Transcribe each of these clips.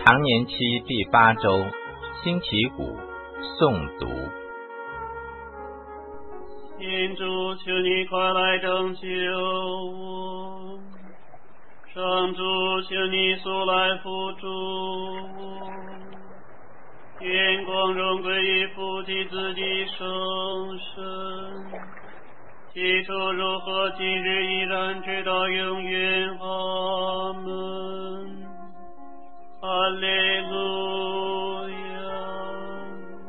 常年期第8周，星期5，诵读。 天主，求你快来拯救我！上主，求你速来扶助我！愿光荣归于父及子及圣神，起初如何，今日依然，直到永远。阿门。哈利路亚。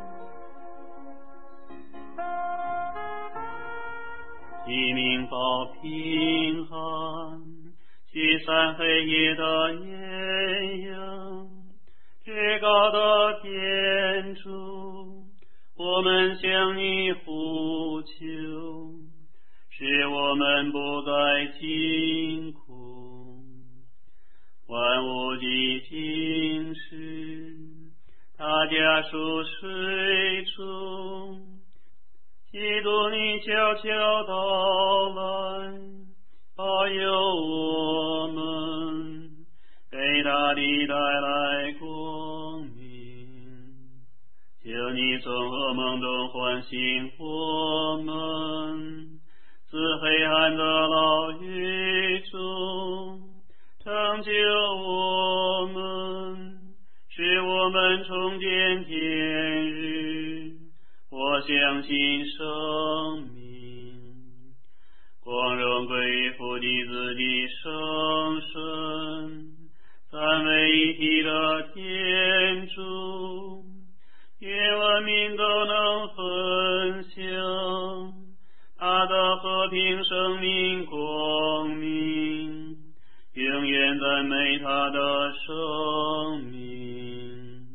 黎明报平安，驱散黑夜的艳阳。至高的天主，我们向你呼求，使我们不再惊恐。万物的经师，他家属水中，基督你悄悄到来，保佑我们，给大地带来光明。求你从噩梦中唤醒我们，自黑暗的牢狱中拯救我们，使我们重见天日，我相信生命。光荣归于父及子及圣神，三位一体的天主，愿万民都能分享他的和平、生命、光明，永远赞美他的生命。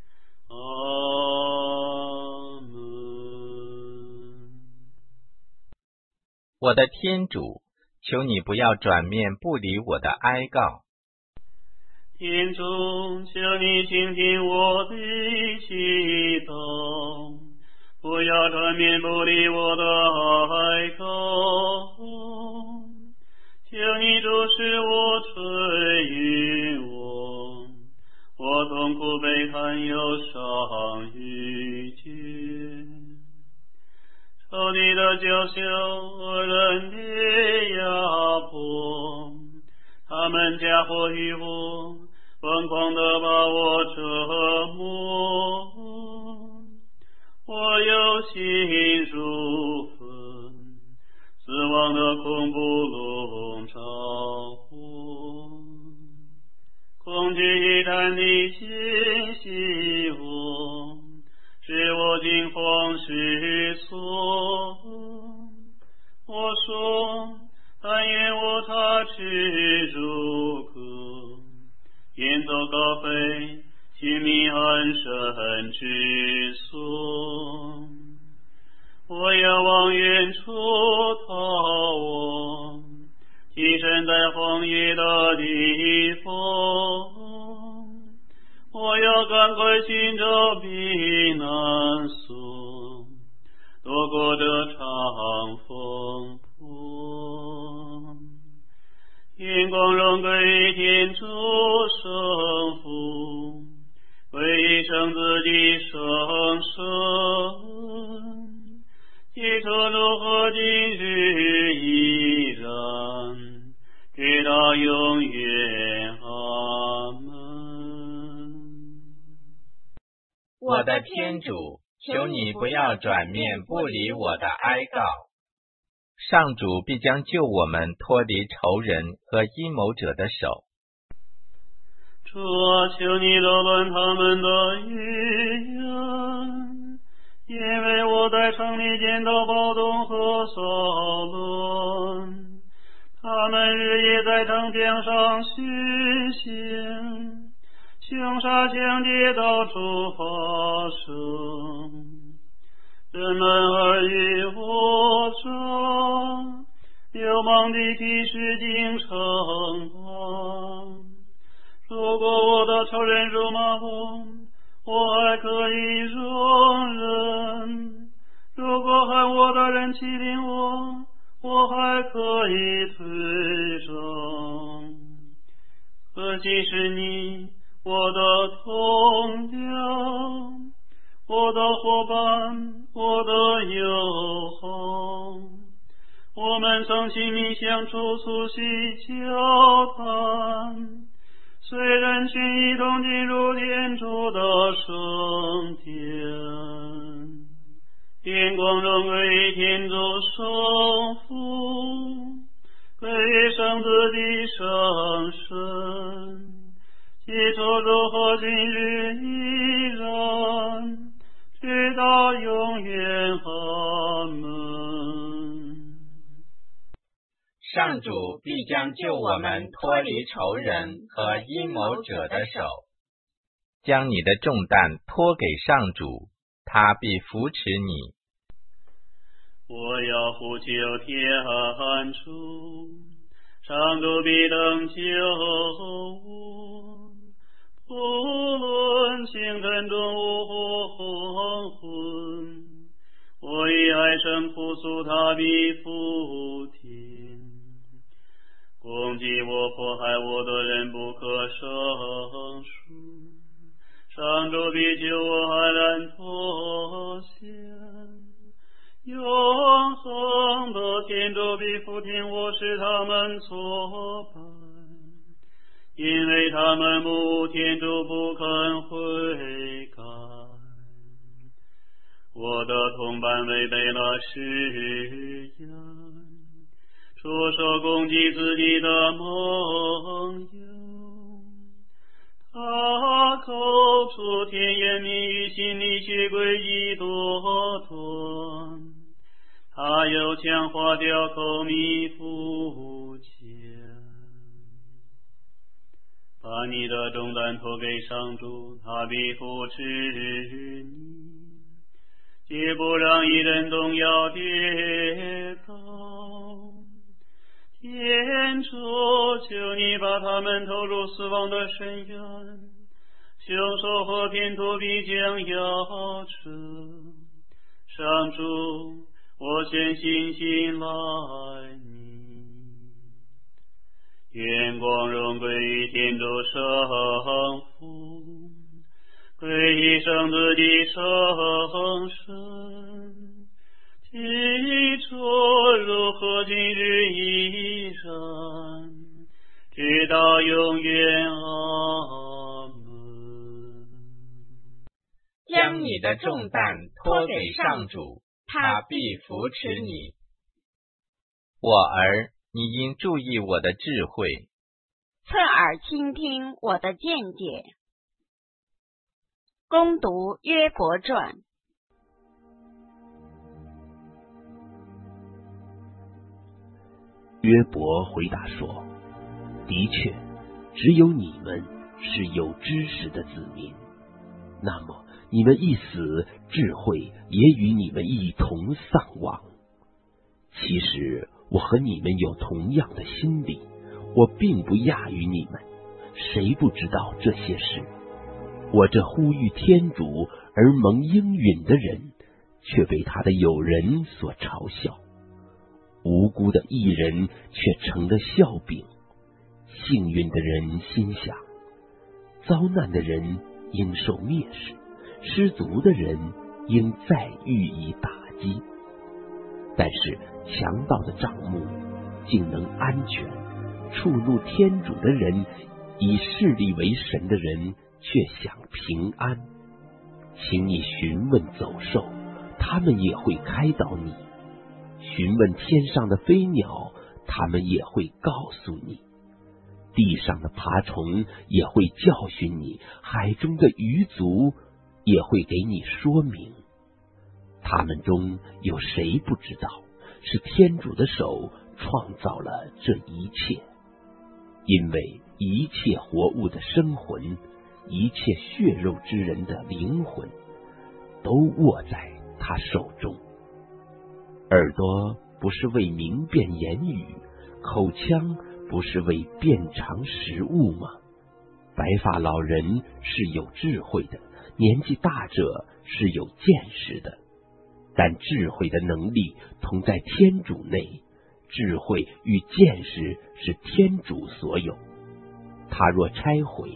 阿门。 我的天主，求你不要转面不理我的哀告。 天主，求你倾听我的祈祷，不要转面不理我的哀告。求你注视我，垂允我痛苦悲叹忧伤欲绝。仇敌的娇羞，恶人的压迫，他们嫁祸于我，疯狂地把我折磨。我有心如焚，死亡的恐怖笼罩我，恐惧一旦地侵袭我，使我惊慌失措。我说，但愿我插翅如歌，远走高飞，寻觅安身之所。我要往远处逃亡，栖身在荒野的地方。我要赶快寻找避难所，躲过这场风波。愿光荣归于天主圣父，归于圣子及圣神，起初如何，今日依然，直到永远。阿门。 我的天主，求你不要转面不理我的哀告。上主必将救我们脱离仇人和阴谋者的手。 主啊，求你扰乱他们的语言，因为我在城里见到暴动和骚乱，他们日夜在城墙上巡行，凶杀抢劫到处发生。人们尔虞我诈，流氓的气势竟称王。如果我的仇人辱骂我还可以容忍；如果害我的人欺凌我还可以退让。可惜是你， 我的同僚，我的伙伴，我的友好，我们曾亲密相处，促膝交谈，虽人群一同进入天主的圣殿，天光荣归于天主圣父，归于圣子的圣神，起初如何今日依然，直到永远。阿门。 上主必将救我们脱离仇人和阴谋者的手。将你的重担托给上主，他必扶持你。 我要呼求天主，上主必等救我，不论清晨中午或黄昏，我以哀声哭诉，他必俯听。攻击我迫害我的人不可胜数，上主必救我安然脱险，永恒的天主必俯听我，使他们挫败，因为他们慕天主不肯悔改。我的同伴违背了誓言，出手攻击自己的盟友，他口出甜言蜜语，心里却诡计多端，他又强化掉口蜜腹剑。把你的重担托给上主，他必扶持你，绝不让一人动摇跌倒。天主，求你把他们投入死亡的深渊，凶手和骗徒必将夭折。上主，我全心信赖你。愿光荣归于天主圣父，归于圣子的圣神，起初如何今日依然，直到永远。阿门。 将你的重担托给上主，他必扶持你。我儿，你应注意我的智慧， 侧耳倾听我的见解。攻读约伯传。 约伯回答说：的确，只有你们是有知识的子民，那么你们一死，智慧也与你们一同丧亡。其实我和你们有同样的心理，我并不亚于你们，谁不知道这些事？我这呼吁天主而蒙应允的人，却被他的友人所嘲笑，无辜的义人却成了笑柄。幸运的人心想，遭难的人应受蔑视，失足的人应再予以打击。但是强盗的帐幕竟能安全，触怒天主的人，以势力为神的人却享平安。请你询问走兽，他们也会开导你；询问天上的飞鸟，他们也会告诉你；地上的爬虫也会教训你，海中的鱼族也会给你说明。他们中有谁不知道，是天主的手创造了这一切？因为一切活物的生魂，一切血肉之人的灵魂，都握在他手中。耳朵不是为明辨言语，口腔不是为辨尝食物吗？白发老人是有智慧的，年纪大者是有见识的，但智慧的能力同在天主内，智慧与见识是天主所有。他若拆毁，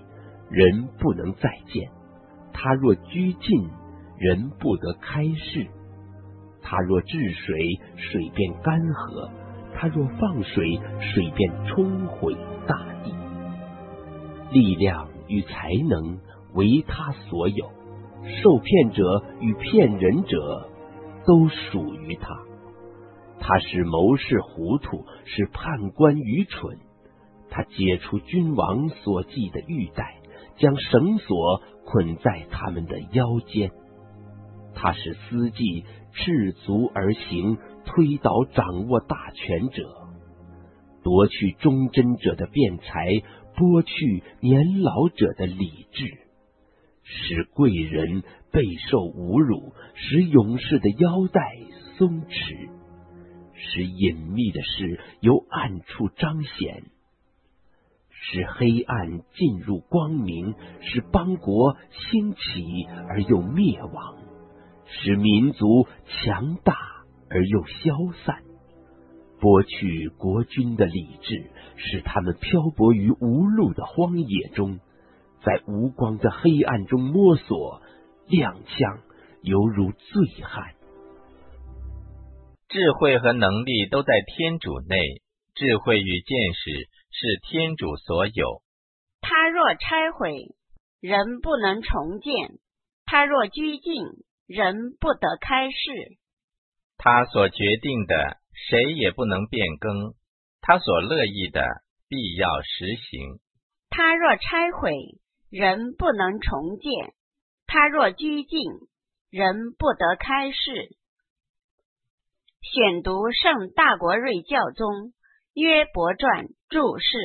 人不能再见；他若居近，人不得开释。他若治水，水便干涸；他若放水，水便冲毁大地。力量与才能为他所有，受骗者与骗人者都属于他。他使谋士糊涂，使判官愚蠢。他解除君王所系的玉带，将绳索捆在他们的腰间。他使司机赤足而行，推倒掌握大权者，夺去忠贞者的辩才，剥去年老者的理智，使贵人备受侮辱，使勇士的腰带松弛，使隐秘的事由暗处彰显，使黑暗进入光明，使邦国兴起而又灭亡，使民族强大而又消散，剥去国君的理智，使他们漂泊于无路的荒野中，在无光的黑暗中摸索，踉跄犹如醉汉。 智慧和能力都在天主内，智慧与见识是天主所有。 他若拆毁，人不能重建；他若居近，人不得开释。 他所决定的，谁也不能变更；他所乐意的，必要实行。 他若拆毁，人不能重建；他若居近，人不得开释。选读圣大国瑞教宗约伯传注释。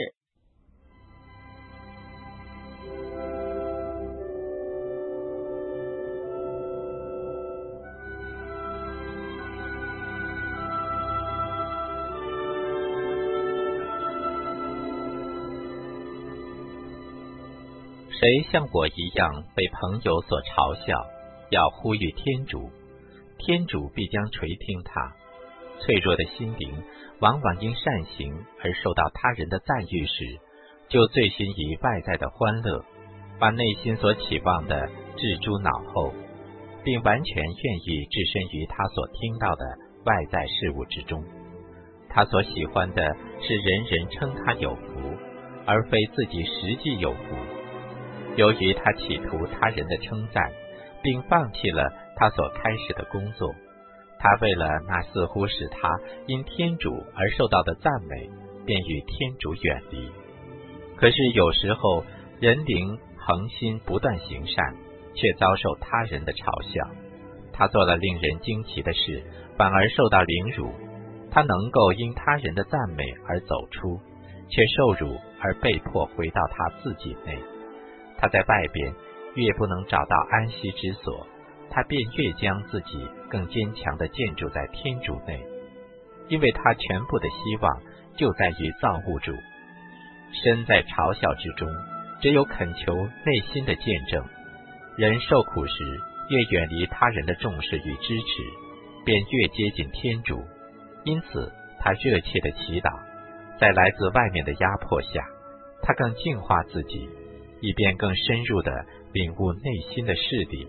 谁像我一样被朋友所嘲笑，要呼吁天主，天主必将垂听他。脆弱的心灵往往因善行而受到他人的赞誉时，就醉心于外在的欢乐，把内心所期望的置诸脑后，并完全愿意置身于他所听到的外在事物之中。他所喜欢的是人人称他有福，而非自己实际有福。由于他企图他人的称赞，并放弃了他所开始的工作，他为了那似乎使他因天主而受到的赞美，便与天主远离。可是有时候人灵恒心不断行善，却遭受他人的嘲笑。他做了令人惊奇的事，反而受到凌辱。他能够因他人的赞美而走出，却受辱而被迫回到他自己内。他在外边越不能找到安息之所，他便越将自己更坚强地建筑在天主内，因为他全部的希望就在于造物主。身在嘲笑之中，只有恳求内心的见证。人受苦时，越远离他人的重视与支持，便越接近天主。因此他热切地祈祷，在来自外面的压迫下，他更净化自己，以便更深入地领悟内心的事理。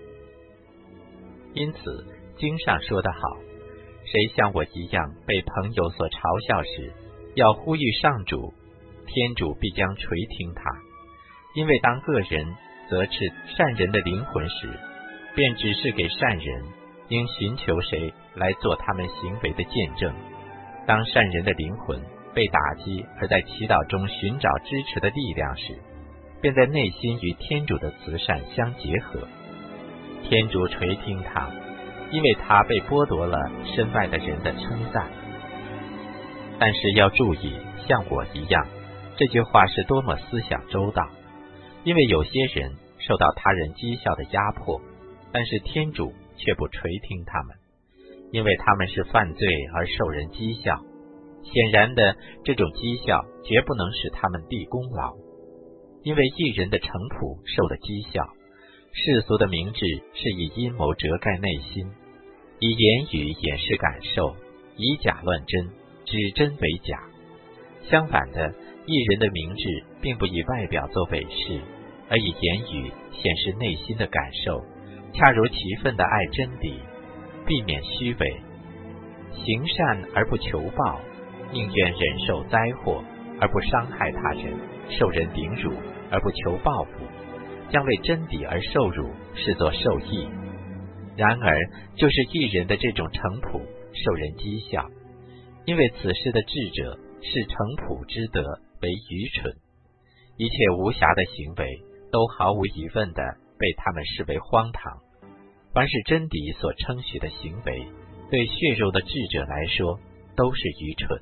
因此经上说得好，谁像我一样被朋友所嘲笑时，要呼吁上主，天主必将垂听他。因为当个人责斥善人的灵魂时，便指示给善人应寻求谁来做他们行为的见证。当善人的灵魂被打击而在祈祷中寻找支持的力量时，便在内心与天主的慈善相结合。天主垂听他，因为他被剥夺了身外的人的称赞。但是要注意，像我一样，这句话是多么思想周到。因为有些人受到他人讥笑的压迫，但是天主却不垂听他们，因为他们是犯罪而受人讥笑。显然的，这种讥笑绝不能使他们立功劳，因为一人的惩处受了讥笑。世俗的明智是以阴谋遮盖内心，以言语掩饰感受，以假乱真，指真为假。相反的，一人的明智并不以外表做伪饰， 而以言语显示内心的感受，恰如其分地爱真理，避免虚伪，行善而不求报，宁愿忍受灾祸而不伤害他人，受人凌辱而不求报复，将为真理而受辱视作受益。然而就是义人的这种诚朴受人讥笑，因为此事的智者视诚朴之德为愚蠢，一切无瑕的行为都毫无疑问地被他们视为荒唐。凡是真理所称许的行为，对血肉的智者来说都是愚蠢。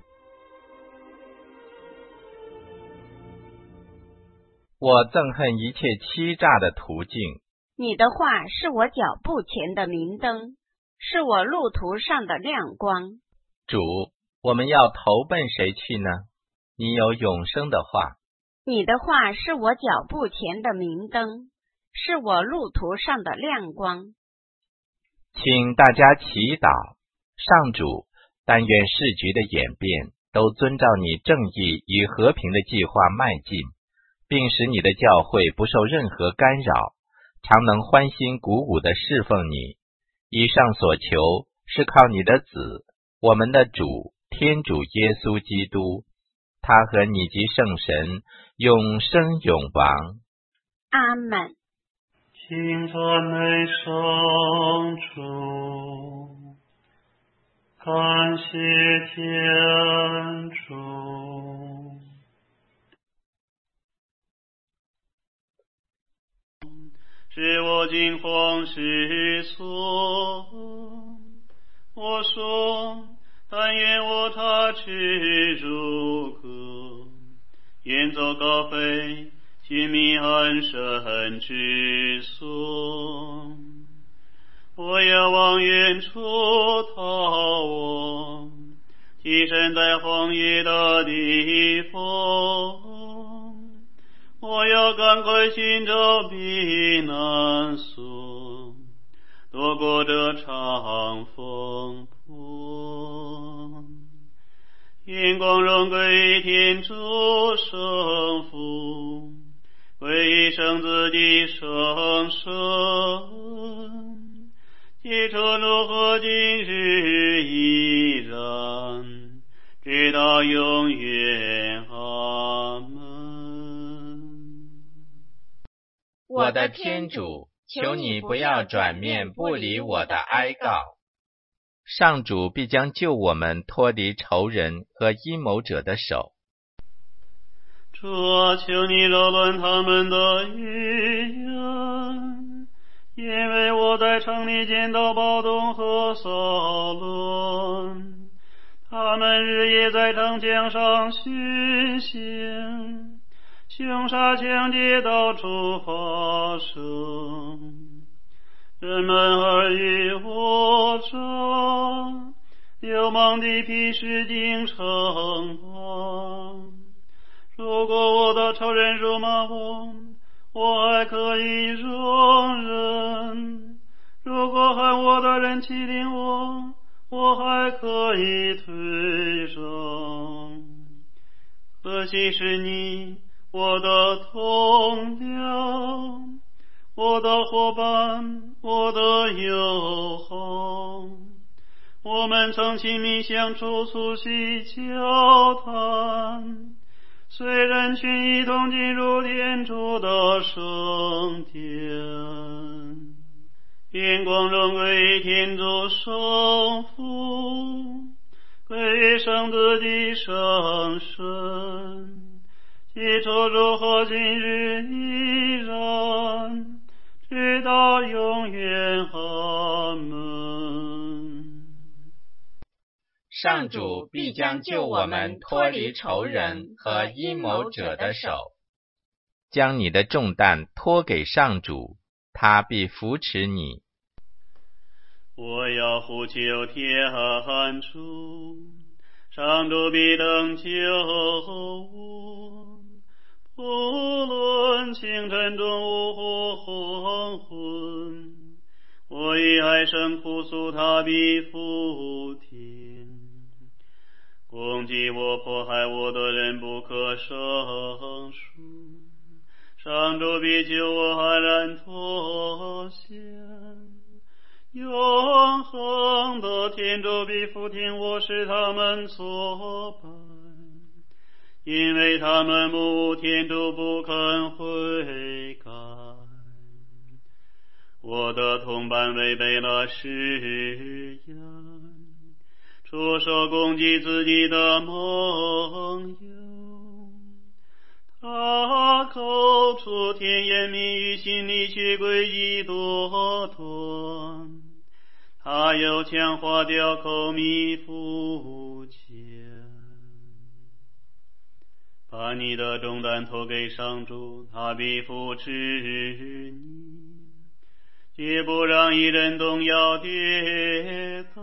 我憎恨一切欺诈的途径。 你的话是我脚步前的明灯，是我路途上的亮光。 主，我们要投奔谁去呢？你有永生的话。 你的话是我脚步前的明灯，是我路途上的亮光。 请大家祈祷，上主，但愿世局的演变都遵照你正义与和平的计划迈进，并使你的教会不受任何干扰，常能欢欣鼓舞地侍奉你。以上所求是靠你的子，我们的主天主耶稣基督，他和你及圣神永生永亡。 阿们。 请赞美上主，感谢天主。是我惊慌失措，我说但愿我插翅如歌，远走高飞，寻觅安身之所。我要往远处逃亡，栖身在荒野的地方。我要赶快寻找避难所，躲过这场风波。愿光荣归天主圣父，归圣子的圣神，起初如何今日依然，直到永远。阿们。 我的天主，求你不要转面不理我的哀告。上主必将救我们脱离仇人和阴谋者的手。 主啊，求你扰乱他们的语言，因为我在城里见到暴动和骚乱，他们日夜在城墙上巡行，凶杀抢劫到处发生，人们尔虞我诈，流氓地痞使进城啊。如果我的仇人辱骂我还可以容忍；如果恨我的人欺凌我还可以退让。可惜是你，我的同僚，我的伙伴，我的友好，我们曾亲密相处，促膝交谈，虽人群一同进入天主的圣殿。愿光荣归天主圣父，归圣子的圣神，起初如何今日依然，直到永远。阿们。 上主必将救我们脱离仇人和阴谋者的手。将你的重担托给上主，他必扶持你。 我要呼求天主，上主必等救我，不论清晨中午或黄昏，我以哀声哭诉，他必俯听。攻击我迫害我的人不可胜数， 上主必救我安然脱险，永恒的天主必俯听我，使他们作伴，因为他们慕天主不肯悔改。我的同伴违背了誓言，出手攻击自己的盟友，他口出甜言蜜语，心里却诡计多端，他又强化掉口蜜腹剑。把你的重担托给上主，他必扶持你，绝不让一人动摇跌倒。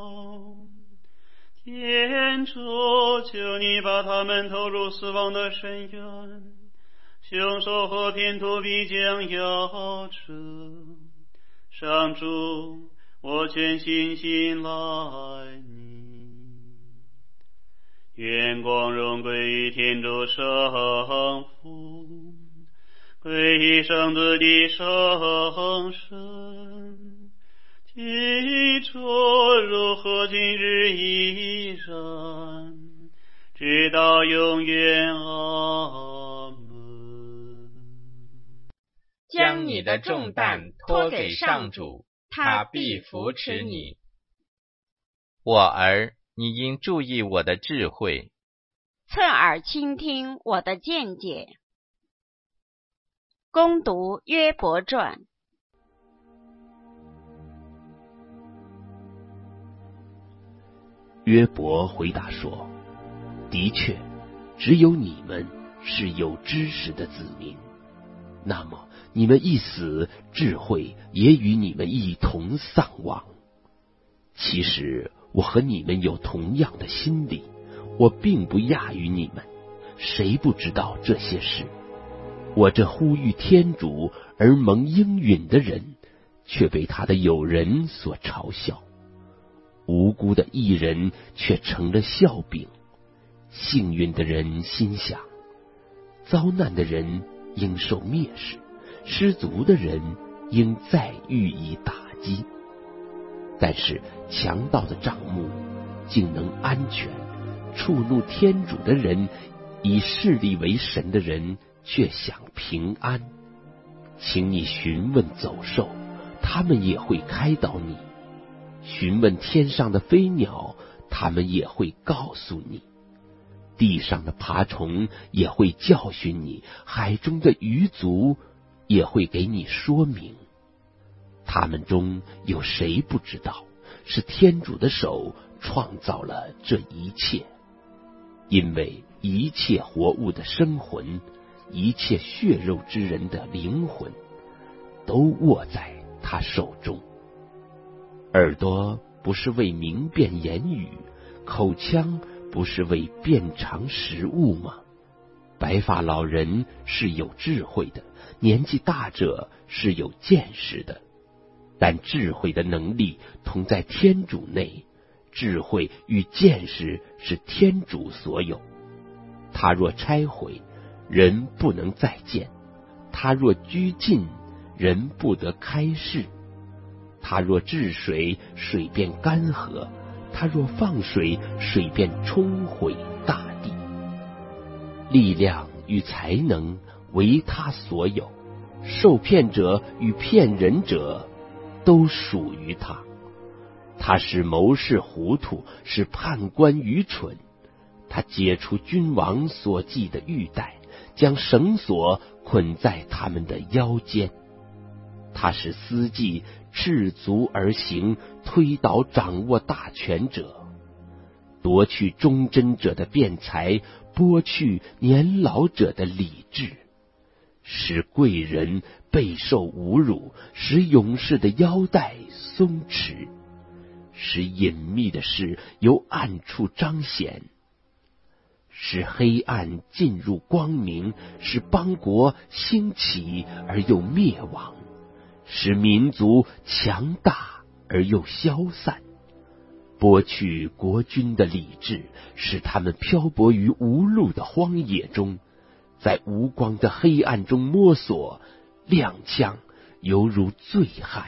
天主，求你把他们投入死亡的深渊，凶手和骗徒必将夭折。上主，我全心信赖你。愿光荣归于天主圣父，归于圣子的圣神，起初如何今日依然，直到永远。阿门。 将你的重担托给上主，他必扶持你。我儿，你应注意我的智慧， 侧耳倾听我的见解。攻读约伯传。 约伯回答说：的确，只有你们是有知识的子民，那么你们一死，智慧也与你们一同丧亡。其实我和你们有同样的心理，我并不亚于你们，谁不知道这些事？我这呼吁天主而蒙应允的人，却被他的友人所嘲笑，无辜的义人却成了笑柄。幸运的人心想，遭难的人应受蔑视，失足的人应再予以打击。但是强盗的帐幕竟能安全，触怒天主的人，以势力为神的人却享平安。请你询问走兽，他们也会开导你；询问天上的飞鸟，他们也会告诉你；地上的爬虫也会教训你，海中的鱼族也会给你说明。他们中有谁不知道，是天主的手创造了这一切？因为一切活物的生魂，一切血肉之人的灵魂，都握在他手中。耳朵不是为明辨言语，口腔不是为辨尝食物吗？白发老人是有智慧的，年纪大者是有见识的，但智慧的能力同在天主内，智慧与见识是天主所有。他若拆毁，人不能再见；他若拘禁，人不得开释；他若治水，水便干涸；他若放水，水便冲毁大地。力量与才能为他所有，受骗者与骗人者都属于他。他使谋士糊涂，使判官愚蠢。他解除君王所系的玉带，将绳索捆在他们的腰间。他使司机赤足而行，推倒掌握大权者，夺去忠贞者的辩才，剥去年老者的理智，使贵人备受侮辱，使勇士的腰带松弛，使隐秘的事由暗处彰显，使黑暗进入光明，使邦国兴起而又灭亡，使民族强大而又消散，剥去国君的理智，使他们漂泊于无路的荒野中， 在无光的黑暗中摸索，踉跄，犹如醉汉。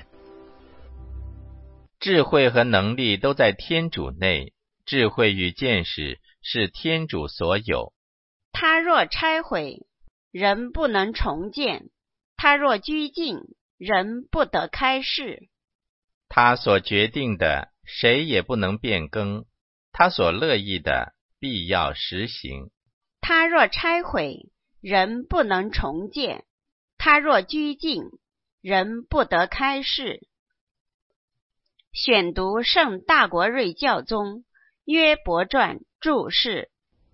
智慧和能力都在天主内，智慧与见识是天主所有。 他若拆毁，人不能重建；他若拘禁，人不得开释。 他所决定的，谁也不能变更；他所乐意的，必要实行。 他若拆毁，人不能重建；他若拘禁，人不得开释。选读圣大国瑞教宗约伯传注释。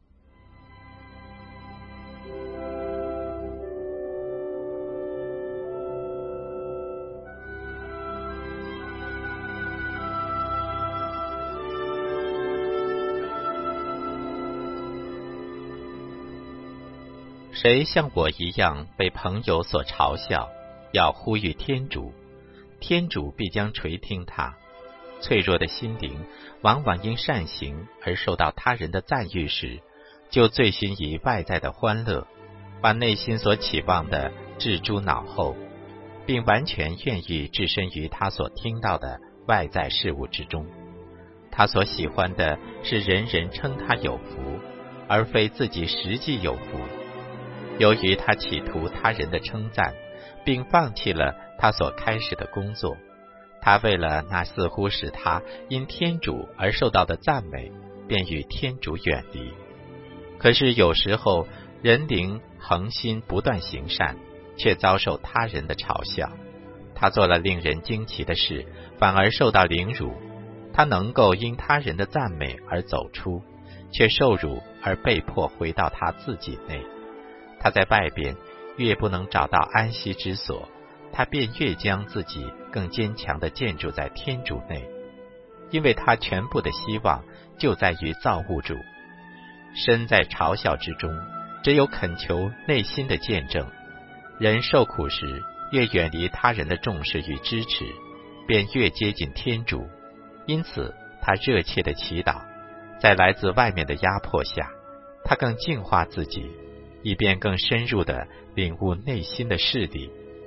谁像我一样被朋友所嘲笑，要呼吁天主，天主必将垂听他。脆弱的心灵往往因善行而受到他人的赞誉时，就醉心于外在的欢乐，把内心所期望的置诸脑后，并完全愿意置身于他所听到的外在事物之中。他所喜欢的是人人称他有福，而非自己实际有福。由于他企图他人的称赞，并放弃了他所开始的工作，他为了那似乎使他因天主而受到的赞美，便与天主远离。可是有时候人灵恒心不断行善，却遭受他人的嘲笑。他做了令人惊奇的事，反而受到凌辱。他能够因他人的赞美而走出，却受辱而被迫回到他自己内。他在外边越不能找到安息之所，他便越将自己更坚强地建筑在天主内，因为他全部的希望就在于造物主。身在嘲笑之中，只有恳求内心的见证。人受苦时，越远离他人的重视与支持，便越接近天主。因此他热切地祈祷，在来自外面的压迫下，他更净化自己，以便更深入地领悟内心的事理。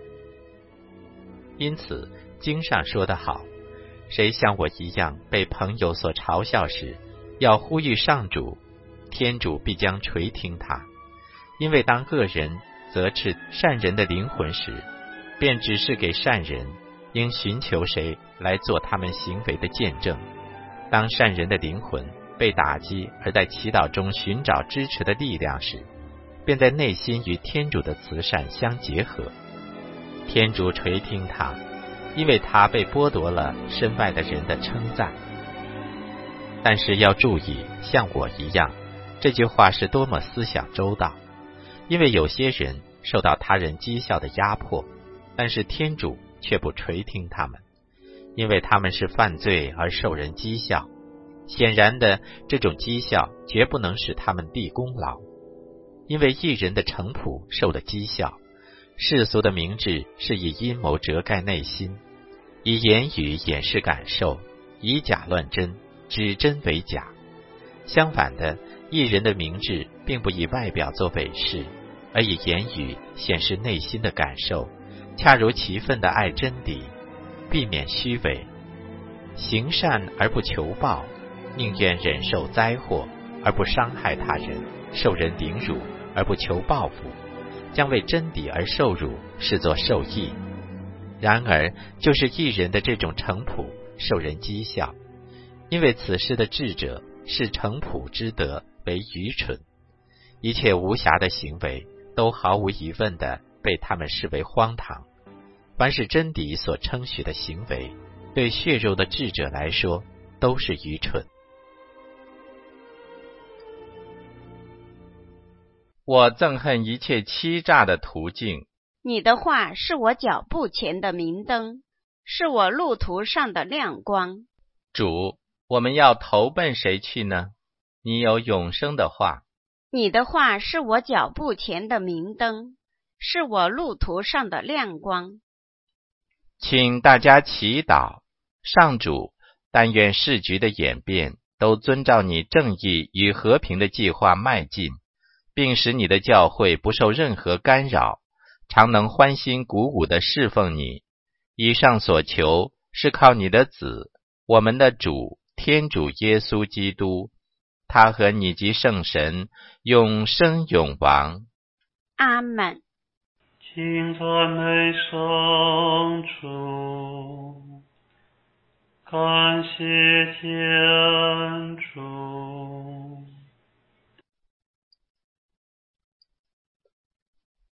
因此经上说得好，谁像我一样被朋友所嘲笑时，要呼吁上主，天主必将垂听他。因为当恶人责斥善人的灵魂时，便指示给善人应寻求谁来做他们行为的见证。当善人的灵魂被打击而在祈祷中寻找支持的力量时，便在内心与天主的慈善相结合。天主垂听他，因为他被剥夺了身外的人的称赞。但是要注意，像我一样，这句话是多么思想周到。因为有些人受到他人讥笑的压迫，但是天主却不垂听他们，因为他们是犯罪而受人讥笑。显然的，这种讥笑绝不能使他们立功劳，因为一人的诚仆受了讥笑。世俗的明智是以阴谋遮盖内心，以言语掩饰感受，以假乱真，指真为假。相反的，一人的明智并不以外表做伪饰，而以言语显示内心的感受，恰如其分的爱真理，避免虚伪，行善而不求报，宁愿忍受灾祸而不伤害他人，受人凌辱而不求报复，将为真理而受辱视作受益。然而就是一人的这种诚仆受人讥笑，因为此事的智者视诚仆之德为愚蠢，一切无瑕的行为都毫无疑问地被他们视为荒唐。凡是真理所称许的行为，对血肉的智者来说都是愚蠢。我憎恨一切欺诈的途径。 你的话是我脚步前的明灯，是我路途上的亮光。 主，我们要投奔谁去呢？你有永生的话。 你的话是我脚步前的明灯，是我路途上的亮光。 请大家祈祷，上主，但愿世局的演变都遵照你正义与和平的计划迈进， 并使你的教会不受任何干扰，常能欢欣鼓舞地侍奉你。以上所求是靠你的子，我们的主天主耶稣基督，他和你及圣神永生永王。 阿们。 请赞美上主，感谢天主。